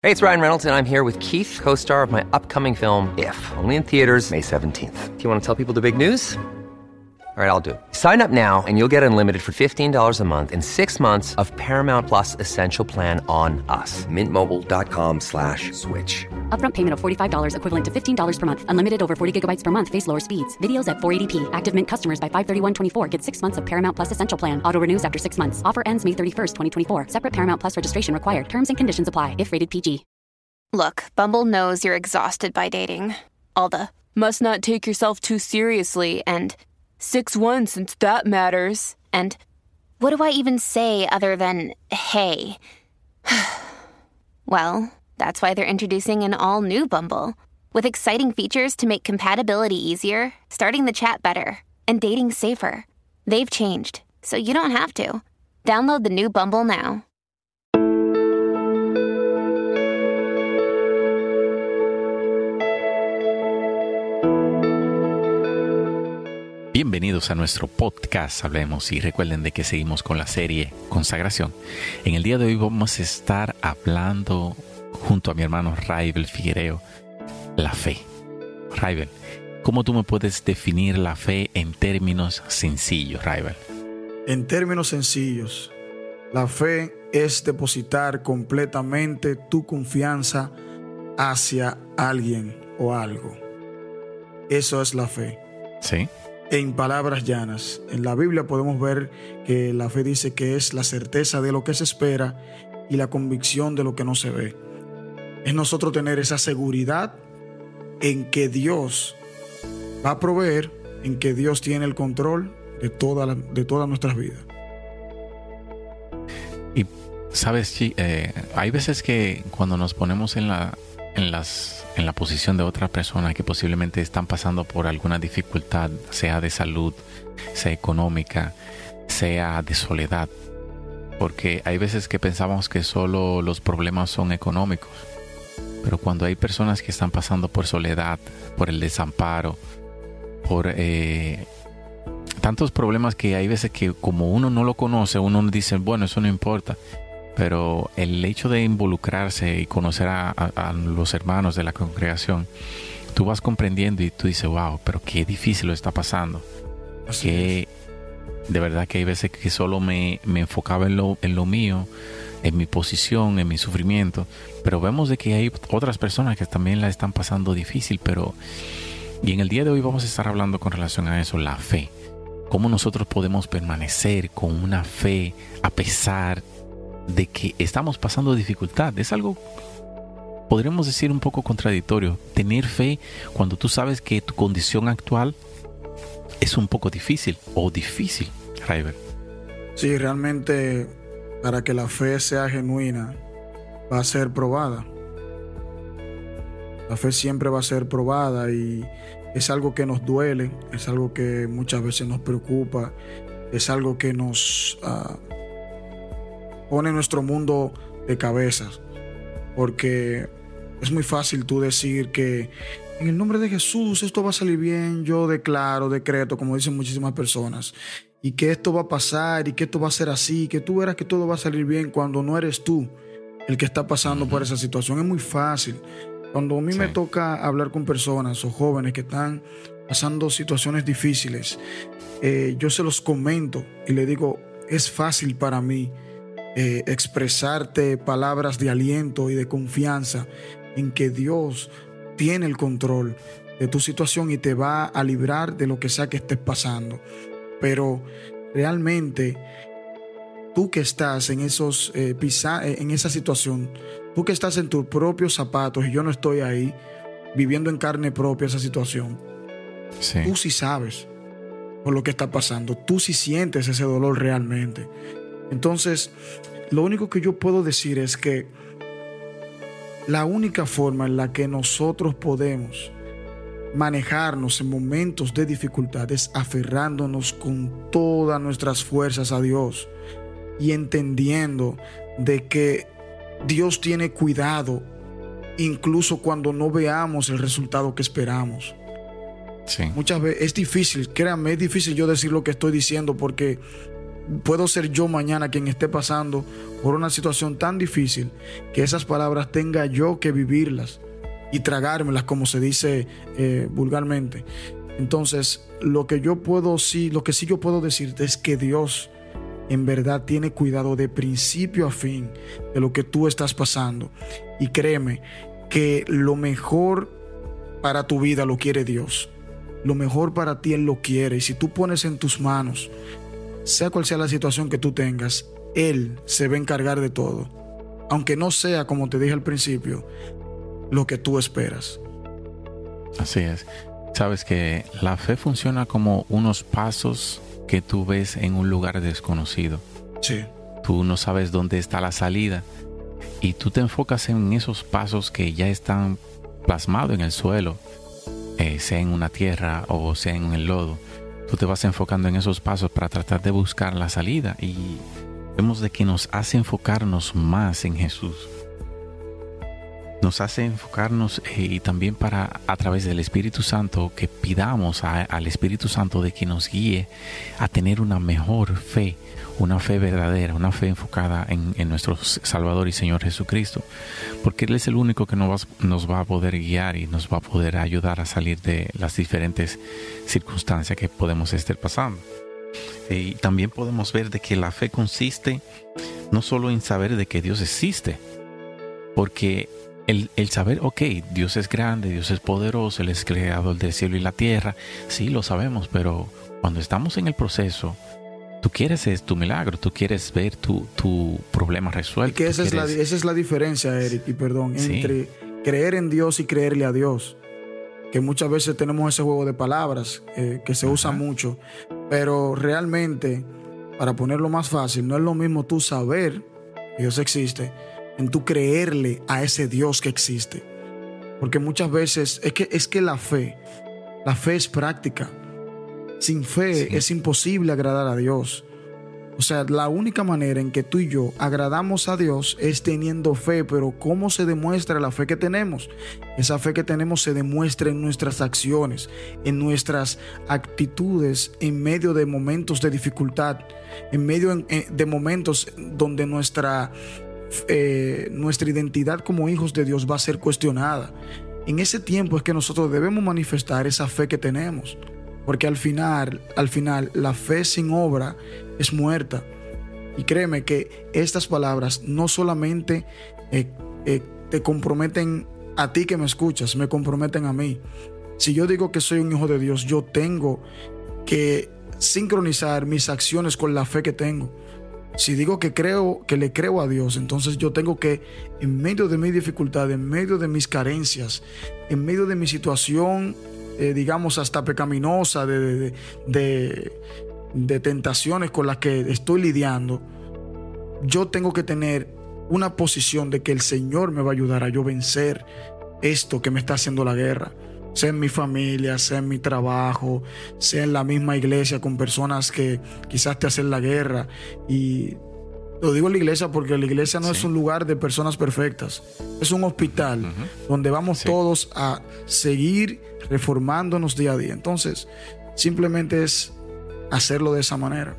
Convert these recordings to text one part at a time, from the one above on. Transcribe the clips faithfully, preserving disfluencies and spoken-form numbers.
Hey, it's Ryan Reynolds, and I'm here with Keith, co-star of my upcoming film, If, only in theaters May seventeenth. Do you want to tell people the big news? All right, I'll do it. Sign up now and you'll get unlimited for fifteen dollars a month and six months of Paramount Plus Essential Plan on us. Mint Mobile dot com slash switch. Upfront payment of forty-five dollars equivalent to fifteen dollars per month. Unlimited over forty gigabytes per month. Face lower speeds. Videos at four eighty p. Active Mint customers by five thirty-one twenty-four get six months of Paramount Plus Essential Plan. Auto renews after six months. Offer ends May thirty-first, twenty twenty-four. Separate Paramount Plus registration required. Terms and conditions apply if rated P G. Look, Bumble knows you're exhausted by dating. All the, must not take yourself too seriously, and six one since that matters. And what do I even say other than, hey? Well, that's why they're introducing an all-new Bumble, with exciting features to make compatibility easier, starting the chat better, and dating safer. They've changed, so you don't have to. Download the new Bumble now. Bienvenidos a nuestro podcast Hablemos, y recuerden de que seguimos con la serie Consagración. En el día de hoy vamos a estar hablando junto a mi hermano Raibel Figuereo la fe. Raibel, ¿cómo tú me puedes definir la fe en términos sencillos, Raibel? En términos sencillos, la fe es depositar completamente tu confianza hacia alguien o algo. Eso es la fe. Sí. En palabras llanas, en la Biblia podemos ver que la fe dice que es la certeza de lo que se espera y la convicción de lo que no se ve. Es nosotros tener esa seguridad en que Dios va a proveer, en que Dios tiene el control de, toda la, de todas nuestras vidas. Y sabes, eh, hay veces que cuando nos ponemos en la, en las en la posición de otra persona que posiblemente están pasando por alguna dificultad, sea de salud, sea económica, sea de soledad, porque hay veces que pensamos que solo los problemas son económicos, pero cuando hay personas que están pasando por soledad, por el desamparo, por eh, tantos problemas que hay veces que como uno no lo conoce, uno dice, bueno, eso no importa. Pero el hecho de involucrarse y conocer a, a, a los hermanos de la congregación, tú vas comprendiendo y tú dices, wow, pero qué difícil lo está pasando. Así que es. De verdad que hay veces que solo me, me enfocaba en lo, en lo mío, en mi posición, en mi sufrimiento. Pero vemos de que hay otras personas que también la están pasando difícil. Pero y en el día de hoy vamos a estar hablando con relación a eso, la fe. Cómo nosotros podemos permanecer con una fe a pesar de que estamos pasando dificultad. Es algo, podríamos decir, un poco contradictorio. Tener fe cuando tú sabes que tu condición actual es un poco difícil o difícil, Raibel. Sí, realmente para que la fe sea genuina va a ser probada. La fe siempre va a ser probada y es algo que nos duele, es algo que muchas veces nos preocupa, es algo que nos uh, pone nuestro mundo de cabezas, porque es muy fácil tú decir que en el nombre de Jesús esto va a salir bien, yo declaro, decreto, como dicen muchísimas personas, y que esto va a pasar y que esto va a ser así, que tú verás que todo va a salir bien, cuando no eres tú el que está pasando por esa situación. Es muy fácil. Cuando a mí sí. me toca hablar con personas o jóvenes que están pasando situaciones difíciles, eh, yo se los comento y le digo, es fácil para mí Eh, expresarte palabras de aliento y de confianza en que Dios tiene el control de tu situación y te va a librar de lo que sea que estés pasando. Pero realmente tú que estás en esos eh, pisa, en esa situación, tú que estás en tus propios zapatos y yo no estoy ahí viviendo en carne propia esa situación, sí. Tú sí sabes por lo que está pasando, tú sí sientes ese dolor realmente. Entonces, lo único que yo puedo decir es que la única forma en la que nosotros podemos manejarnos en momentos de dificultad es aferrándonos con todas nuestras fuerzas a Dios y entendiendo de que Dios tiene cuidado incluso cuando no veamos el resultado que esperamos. Sí. Muchas veces es difícil, créanme, es difícil yo decir lo que estoy diciendo porque puedo ser yo mañana quien esté pasando por una situación tan difícil que esas palabras tenga yo que vivirlas y tragármelas, como se dice eh, vulgarmente. Entonces, lo que yo puedo sí, lo que sí yo puedo decirte es que Dios en verdad tiene cuidado de principio a fin de lo que tú estás pasando. Y créeme que lo mejor para tu vida lo quiere Dios. Lo mejor para ti Él lo quiere. Y si tú pones en tus manos, sea cual sea la situación que tú tengas, Él se va a encargar de todo. Aunque no sea, como te dije al principio, lo que tú esperas. Así es. Sabes que la fe funciona como unos pasos que tú ves en un lugar desconocido. Sí. Tú no sabes dónde está la salida y tú te enfocas en esos pasos que ya están plasmados en el suelo, eh, sea en una tierra o sea en el lodo. Tú te vas enfocando en esos pasos para tratar de buscar la salida, y vemos de que nos hace enfocarnos más en Jesús. Nos hace enfocarnos eh, y también para, a través del Espíritu Santo, que pidamos a, al Espíritu Santo de que nos guíe a tener una mejor fe, una fe verdadera, una fe enfocada en, en nuestro Salvador y Señor Jesucristo, porque Él es el único que nos va, nos va a poder guiar y nos va a poder ayudar a salir de las diferentes circunstancias que podemos estar pasando. Y también podemos ver de que la fe consiste no solo en saber de que Dios existe, porque El, el saber, ok, Dios es grande, Dios es poderoso, Él es creador del cielo y la tierra, sí, lo sabemos, pero cuando estamos en el proceso, tú quieres es tu milagro, tú quieres ver tu, tu problema resuelto. Y que esa, quieres... es la, esa es la diferencia, Eric, y perdón, sí. entre creer en Dios y creerle a Dios. Que muchas veces tenemos ese juego de palabras eh, que se Ajá. usa mucho, pero realmente, para ponerlo más fácil, no es lo mismo tú saber que Dios existe en tú creerle a ese Dios que existe. Porque muchas veces es que, es que la fe, la fe es práctica. Sin fe sí. es imposible agradar a Dios. O sea, la única manera en que tú y yo agradamos a Dios es teniendo fe. Pero ¿cómo se demuestra la fe que tenemos? Esa fe que tenemos se demuestra en nuestras acciones, en nuestras actitudes, en medio de momentos de dificultad, en medio de momentos donde nuestra Eh, nuestra identidad como hijos de Dios va a ser cuestionada. En ese tiempo es que nosotros debemos manifestar esa fe que tenemos, porque al final, al final la fe sin obra es muerta. Y créeme que estas palabras no solamente eh, eh, te comprometen a ti que me escuchas, me comprometen a mí. Si yo digo que soy un hijo de Dios, yo tengo que sincronizar mis acciones con la fe que tengo. Si digo que creo, que le creo a Dios, entonces yo tengo que, en medio de mi dificultad, en medio de mis carencias, en medio de mi situación, eh, digamos, hasta pecaminosa, de, de, de, de tentaciones con las que estoy lidiando, yo tengo que tener una posición de que el Señor me va a ayudar a yo vencer esto que me está haciendo la guerra. Sea en mi familia, sea en mi trabajo, sea en la misma iglesia con personas que quizás te hacen la guerra. Y lo digo en la iglesia porque la iglesia no sí. es un lugar de personas perfectas. Es un hospital uh-huh. donde vamos sí. todos a seguir reformándonos día a día. Entonces, simplemente es hacerlo de esa manera.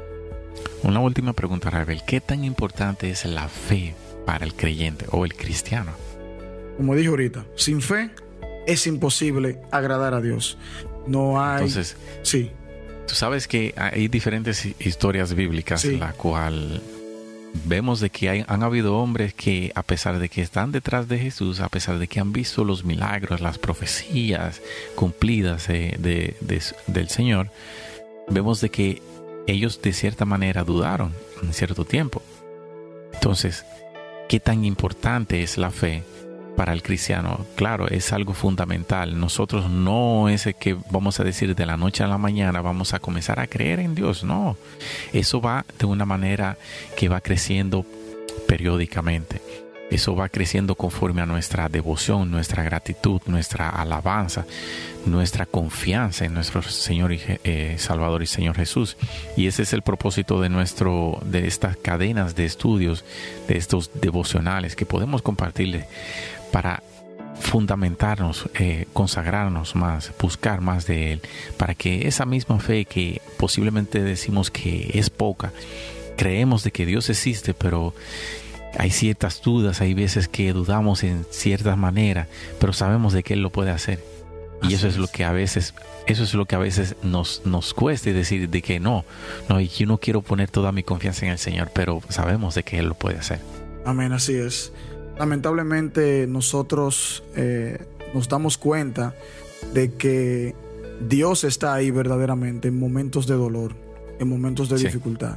Una última pregunta, Ravel. ¿Qué tan importante es la fe para el creyente o el cristiano? Como dije ahorita, sin fe es imposible agradar a Dios. No hay... Entonces, sí. Tú sabes que hay diferentes historias bíblicas sí. en la cual vemos de que hay, han habido hombres que, a pesar de que están detrás de Jesús, a pesar de que han visto los milagros, las profecías cumplidas de, de, de, del Señor, vemos de que ellos de cierta manera dudaron en cierto tiempo. Entonces, ¿qué tan importante es la fe para el cristiano? Claro, es algo fundamental. Nosotros no es que vamos a decir de la noche a la mañana vamos a comenzar a creer en Dios. No, eso va de una manera que va creciendo periódicamente. Eso va creciendo conforme a nuestra devoción, nuestra gratitud, nuestra alabanza, nuestra confianza en nuestro Señor y eh, Salvador y Señor Jesús. Y ese es el propósito de nuestro, de estas cadenas de estudios, de estos devocionales que podemos compartirle para fundamentarnos, eh, consagrarnos más, buscar más de Él, para que esa misma fe que posiblemente decimos que es poca, creemos de que Dios existe, pero hay ciertas dudas, hay veces que dudamos en ciertas maneras, pero sabemos de que Él lo puede hacer. Y Así eso es, es lo que a veces, eso es lo que a veces nos, nos cuesta decir de que no, no, yo no quiero poner toda mi confianza en el Señor, pero sabemos de que Él lo puede hacer. Amén, así es. Lamentablemente nosotros eh, nos damos cuenta de que Dios está ahí verdaderamente en momentos de dolor, en momentos de sí. dificultad.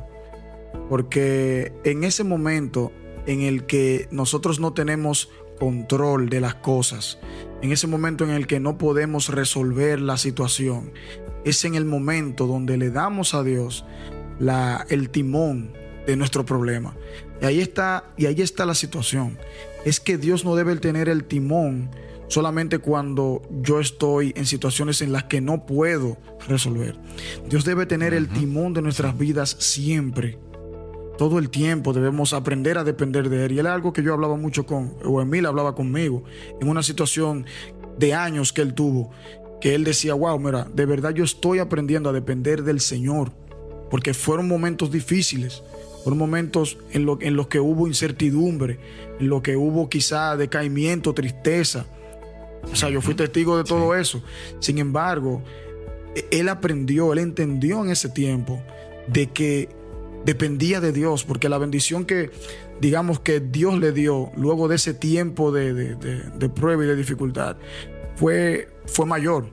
Porque en ese momento en el que nosotros no tenemos control de las cosas, en ese momento en el que no podemos resolver la situación, es en el momento donde le damos a Dios la, el timón de nuestro problema. Y ahí está, y ahí está la situación. Es que Dios no debe tener el timón solamente cuando yo estoy en situaciones en las que no puedo resolver. Dios debe tener uh-huh. el timón de nuestras vidas siempre. Todo el tiempo debemos aprender a depender de Él. Y era algo que yo hablaba mucho con, o Emil hablaba conmigo, en una situación de años que él tuvo, que él decía, wow, mira, de verdad yo estoy aprendiendo a depender del Señor, porque fueron momentos difíciles, fueron momentos en, lo, en los que hubo incertidumbre, en los que hubo quizá decaimiento, tristeza. O sea, yo fui testigo de todo sí. eso. Sin embargo, él aprendió, él entendió en ese tiempo de que dependía de Dios, porque la bendición que, digamos, que Dios le dio luego de ese tiempo de, de, de, de prueba y de dificultad fue, fue mayor,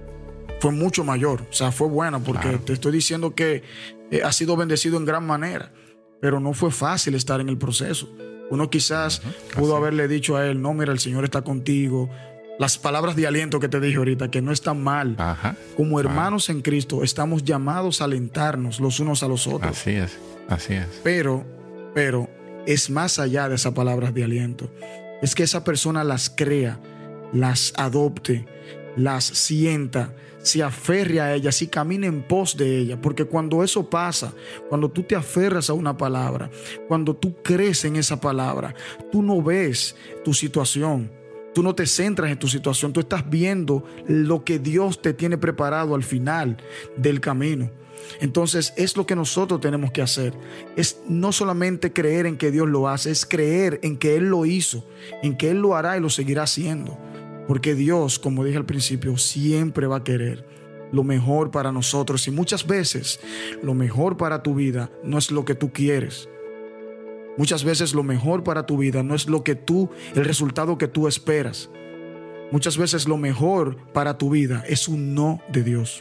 fue mucho mayor. O sea, fue buena, porque claro. te estoy diciendo que eh, ha sido bendecido en gran manera, pero no fue fácil estar en el proceso. Uno quizás uh-huh. pudo haberle dicho a él, no, mira, el Señor está contigo. Las palabras de aliento que te dije ahorita, que no están mal. Ajá. Como hermanos Ajá. en Cristo, estamos llamados a alentarnos los unos a los otros. Así es, así es. Pero, pero es más allá de esas palabras de aliento. Es que esa persona las crea, las adopte, las sienta, se aferre a ellas y camine en pos de ella. Porque cuando eso pasa, cuando tú te aferras a una palabra, cuando tú crees en esa palabra, tú no ves tu situación. Tú no te centras en tu situación, tú estás viendo lo que Dios te tiene preparado al final del camino. Entonces es lo que nosotros tenemos que hacer. Es no solamente creer en que Dios lo hace, es creer en que Él lo hizo, en que Él lo hará y lo seguirá haciendo. Porque Dios, como dije al principio, siempre va a querer lo mejor para nosotros. Y muchas veces lo mejor para tu vida no es lo que tú quieres. Muchas veces lo mejor para tu vida no es lo que tú, el resultado que tú esperas. Muchas veces lo mejor para tu vida es un no de Dios.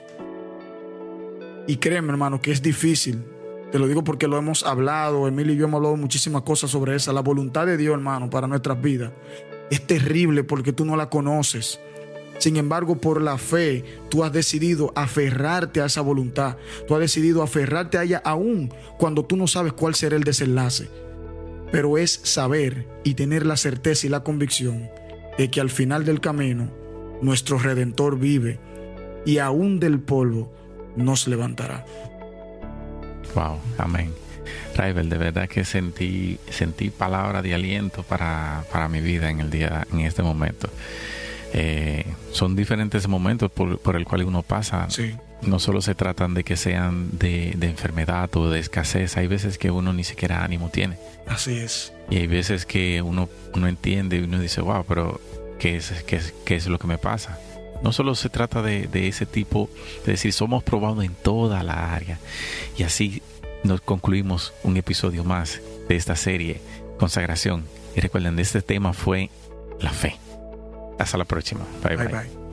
Y créeme, hermano, que es difícil. Te lo digo porque lo hemos hablado. Emilio y yo hemos hablado muchísimas cosas sobre esa. La voluntad de Dios, hermano, para nuestras vidas es terrible porque tú no la conoces. Sin embargo, por la fe, tú has decidido aferrarte a esa voluntad. Tú has decidido aferrarte a ella aún cuando tú no sabes cuál será el desenlace. Pero es saber y tener la certeza y la convicción de que al final del camino nuestro Redentor vive y aún del polvo nos levantará. Wow, amén. Raibel, de verdad que sentí, sentí palabra de aliento para, para mi vida en el día, en este momento. Eh, son diferentes momentos por, por el cual uno pasa. Sí. No solo se tratan de que sean de, de enfermedad o de escasez. Hay veces que uno ni siquiera ánimo tiene. Así es. Y hay veces que uno, uno entiende y uno dice, wow, pero ¿qué es, qué es, qué es lo que me pasa? No solo se trata de, de ese tipo, de decir, somos probados en toda la área. Y así nos concluimos un episodio más de esta serie, Consagración. Y recuerden, este tema fue la fe. Hasta la próxima. Bye, bye. Bye, bye.